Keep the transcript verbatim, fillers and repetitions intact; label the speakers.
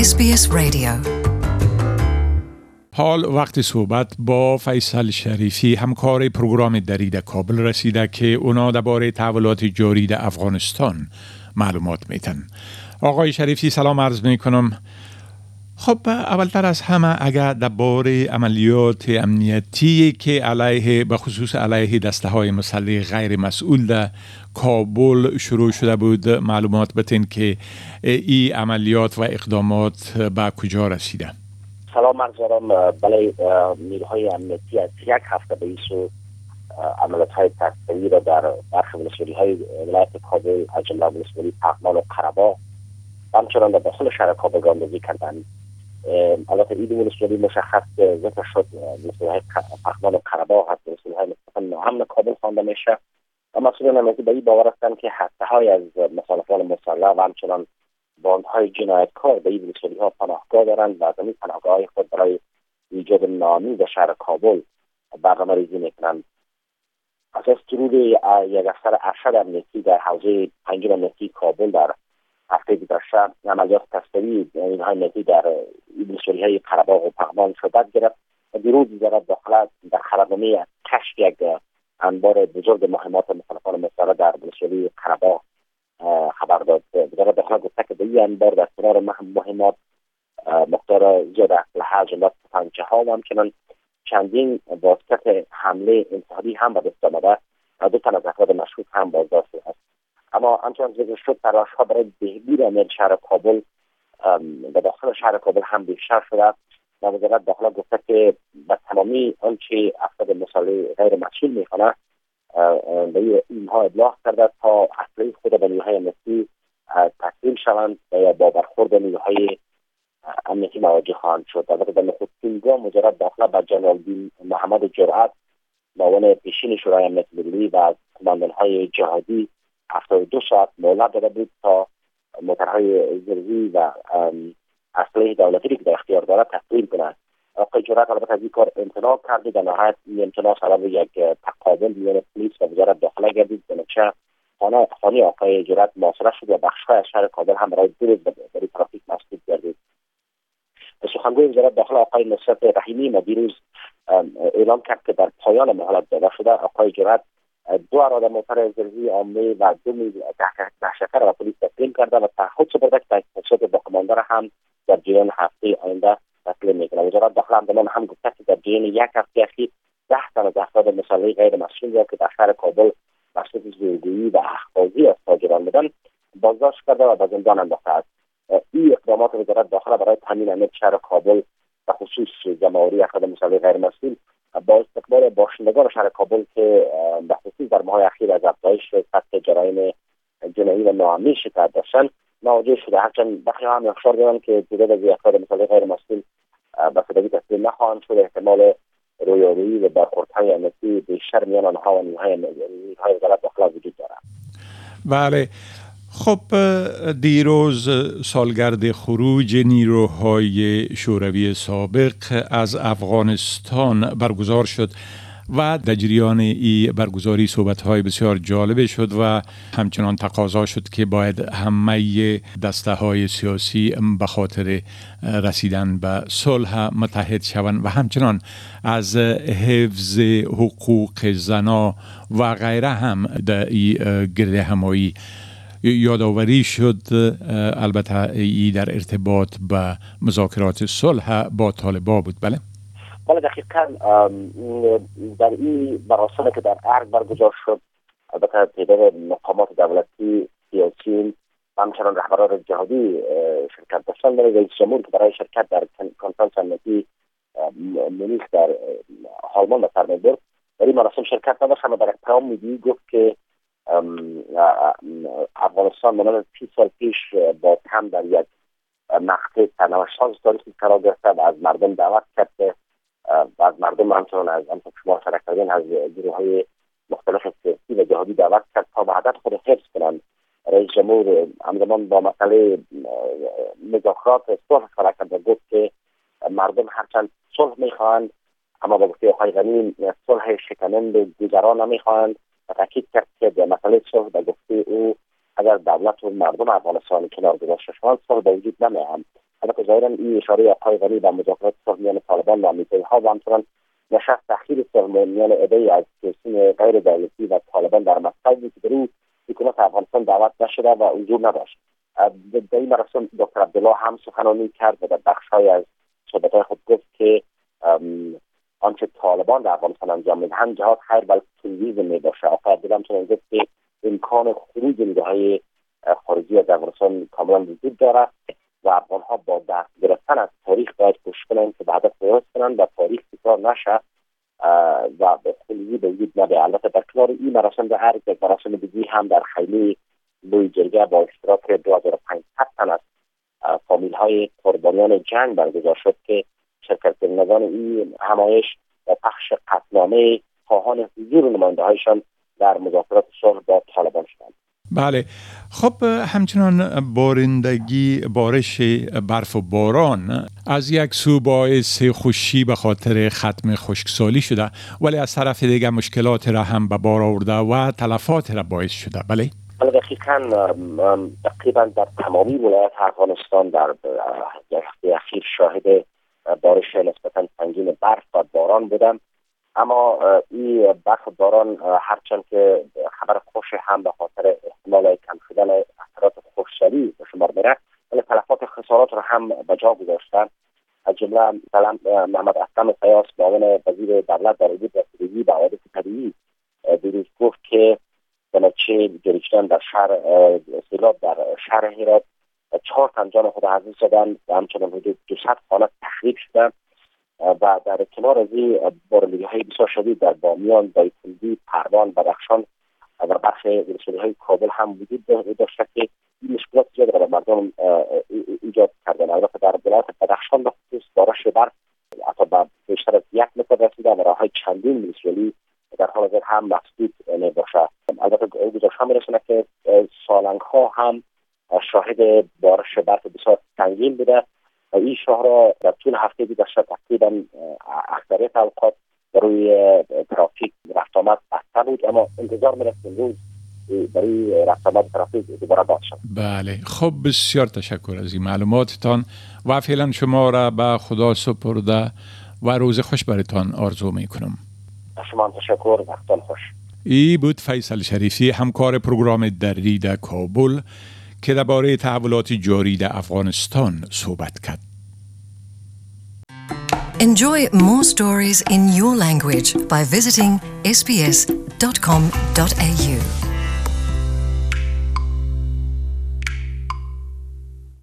Speaker 1: اس بی اس رادیو.
Speaker 2: حال وقت صحبت با فیصل شریفی، همکار پروگرام دری در کابل رسیده که اونا درباره تحولات جاری در افغانستان معلومات میتن. آقای شریفی سلام عرض میکنم. خب اولتر از همه اگر درباره عملیات امنیتی که علیه به خصوص علیه دسته های مسلح غیر مسئول در کابل شروع شده بود معلومات بتین که این عملیات و اقدامات به کجا رسیده؟
Speaker 3: سلام عرض دارم. بله، نیروهای امنیتی از یک هفته به این سو عملیات های تک‌تیری را در برخی ولسوالی های ولایت کابل از جمله ولسوالی پغمان و قره‌باغ و همچنان در داخل شهر کابل راندازی کردند. البته این ولسوالی مشخص ذکر شد، ولسوالی های پغمان و قره‌باغ هست، ولسوالی های مستقل ناامن کابل خوانده میشه و مسئولان امنیتی به این باور هستند که هسته های از مخالفان مسلح و همچنان باندهای جنایتکار به این ولسوالی ها پناهگاه دارند و از این پناهگاه خود برای ایجاد ناامنی در شهر کابل برنامه‌ریزی میکنند. اساس ترور یک افسر ارشد امنیتی در حوزه پنجم امنیتی کابل در هفته گذشته عملیات تصویری نیروهای امنیتی در ولسوالی های قره‌باغ و پغمان صورت گرفت و دیروز وزارت داخله در خبرنامه کشف یک انبار بزرگ مهمات مخالفان مسلح در ولسوالی قره‌باغ خبر داد. وزارت داخله گفته که به این انبار در کنار مهمات مقدار زیاد اسلحه از جمله تفنگچه‌ها و همچنان چندین واسطه حمله انتحاری هم به دست آمده و دو تن از افراد مشکوک هم بازداشت شده است. اما همچنان ذکر شد تلاش‌ها برای بهبود امنیت شهر کابل و داخل شهر کابل هم بیشتر شده و وزارت داخله گفته که به تمامی آنچه افراد مسلح غیر مسئول می‌خواند به اینها ابلاغ کرده تا اسلحه خود به نیروهای امنیتی تسلیم شوند و با برخورد نیروهای امنیتی مواجه خواهند شد. البته در نخستین گام وزارت داخله به جنرال الدین محمد جرأت معاون پیشین شورای امنیت ملی و قماندان‌های جهادی هفتاد و دو ساعت مهلت داده بود تا موترهای زرهی و اسلحه دولتی که در اختیار دارد تسلیم کنند. آقای جرأت البته از این کار امتناع کرد. در نهایت این امتناع سبب یک تقابل میان پلیس و وزارت داخله گردید. بنابراین خانه خانه آقای جرأت محاصره شد و بخش‌های از شهر کابل هم برای دو روز برای ترافیک مسدود گردید. سخنگوی وزارت داخله آقای نصرت رحیمی ما دیروز اعلام کرد که در پایان مهلت داده شده آقای جرأت دو اراده موتر زرهی عامه و دو میل دهشتگر و پلیس تسلیم کرده و تعهد سپرده که تحقیقات با کماندار هم در جریان هفته آینده تسلیم میکنه. وزارت داخله همزمان هم گفته که در جریان یک هفته اخیر ده تن از افراد مسلح غیر مسئول را که در شهر کابل مشغول زورگویی و اخاذی از تاجران بودند بازداشت کرده و به زندان انداخته است. این اقدامات وزارت داخله برای تامین امنیت شهر کابل و خصوص جمع‌آوری افراد مسلح غیر مسئول با استقبال باشندگان شهر کابل که به خصوص در ماه‌های اخیر از افزایش سطح جرایم جنایی و ناامنی شکایت داشتند مواجه شده. هرچند برخی هم هشدار دادند که تعداد از افراد مسلح غیر مسئول به سادگی تسلیم نخواهند شد. احتمال رویارویی و برخوردهای امنیتی بیشتر میان آنها و نیروهای وزارت داخله وجود دارد.
Speaker 2: بله. خب دیروز سالگرد خروج نیروهای شوروی سابق از افغانستان برگزار شد و در جریان ای برگزاری صحبت‌های بسیار جالب شد و همچنان تقاضا شد که باید همه دسته‌های سیاسی به خاطر رسیدن به صلح متحد شوند و همچنان از حفظ حقوق زنا و غیره هم در ای گرد همایی یادآوری شد. البته ای در ارتباط به مذاکرات صلح با طالبان بود. بله
Speaker 3: بله دقیقاً در این مراسمی که در ارگ برگزار شد البته تعداد مقامات دولتی، سیاسیون و همچنان رهبران جهادی شرکت داشتند. رئیس جمهور که برای شرکت در کنفرانس امنیتی مونیخ در آلمان به سر می‌برد در این مراسم شرکت نداشت، اما در یک پیام میدی گفت که افغانستان مانند سی سال پیش با هم در یک مقطع تنوش‌ساز تاریخی قرار گرفته و از مردم دعوت کرده و از مردم همچنان از همچنان شما شرکت کردن از گروه‌های مختلف سیاسی و جهادی دعوت کرد تا وحدت خود حفظ کنند. رئیس جمهور همزمان با مسئله مذاکرات صلح اشاره کرد و گفت که مردم هرچند صلح می‌خواهند اما با گفته آقای غنی صلح شکننده و گذرا نمی‌خواهند و تاکید کرد که در مسئله صلح به گفته او اگر دولت و مردم افغانستان کنار گذاشته شوند صلح به وجود نمی‌آید. البته ظاهرا این اشاره آقای غنی به مذاکرات صلح میان طالبان و آمریکایی‌ها و همچنان نشست اخیر صلح میان عده‌ای از سیاسیون غیر دولتی و طالبان در مسقط بود که در او حکومت افغانستان دعوت نشده و حضور نداشت. در این مراسم دکتر عبدالله هم سخنرانی کرد و در بخش‌های از صحبت‌های خود گفت که آنچه طالبان در افغانستان انجام میدهند جهاد خیر بلکه تروریسم میباشه. آقای عبدالله همچنین گفت که امکان خروج نیروهای خارجی از افغانستان کاملا وجود دارد و افغان‌ها با دست گرفتن از تاریخ باید کوشش کنند که به هدف برسند و تاریخ تکرار نشه و به خروجی به وجود نیاید. البته در کنار این مراسم در هر یک مراسم دیگری هم در خیمه لوی جرگه با اشتراک دو هزار و پانصد تن از فامیل‌های قربانیان جنگ برگزار شد که شرکت کنندگان این همایش و پخش قطعنامه خواهان حضور نماینده‌هایشان در مذاکرات صلح با طالبان شدند.
Speaker 2: بله، خب همچنان بارندگی بارش برف و باران از یک سو باعث خوشی به خاطر ختم خشکسالی شده، ولی از طرف دیگه مشکلات را هم به بار آورده و تلفات را باعث شده. بله
Speaker 3: دقیقاً تقریبا در تمامی ولایات افغانستان در هفته اخیر شاهد بارش نسبتاً سنگین برف و باران بودم، اما این برف و باران هرچند که خبر خوش هم به خاطر احتمال کم شدن اثرات خشکسالی به شمار میره، ولی تلفات خسارات را هم به جا گذاشتن. از جمله مثلا محمد اسلم فیاض معاون وزیر دولت در حدود رسیدگی به حوادث طبیعی دیروز گفت که به نتیجه گریختن در شهر سیلاب در شهر هرات چهار تن جان خود از دست دادند و همچنان حدود دویست خانه تخریب شدند و در کنار از این بارندگی‌های بسیار شدید در بامیان، دایکنډي، پروان، بدخشان و بخش ولسوالی‌های کابل هم وجود داشته که این مشکلات زیاد برای مردم ایجاد کردن. البته در ولایت بدخشان به خصوص بارش برف حتی به بیشتر از یک متر رسیده و راه‌های چندین ولسوالی در حال حاضر هم مسدود نباشه. البته گزارش‌ها می‌رسونه که سالنگ‌ها هم شاهد بارش برف بسیار سنگین بوده و این شهرها در طول هفته گذشته تقریبا اکثریت اوقات روی ترافیک رفت آمد بسته بود، اما انتظار می‌رفت امروز برای رفت آمد ترافیک دوباره باز شد.
Speaker 2: بله، خب بسیار تشکر از این معلوماتتان و فعلا شما را به خدا سپرده و روز خوش براتان آرزو میکنم.
Speaker 3: شما تشکر، وقتان خوش.
Speaker 2: ای بود فیصل شریفی، همکار پروگرام دری در کابل که درباره تحولات جاری در افغانستان صحبت کرد.
Speaker 1: Enjoy more stories in your language by visiting s b s dot com dot a u.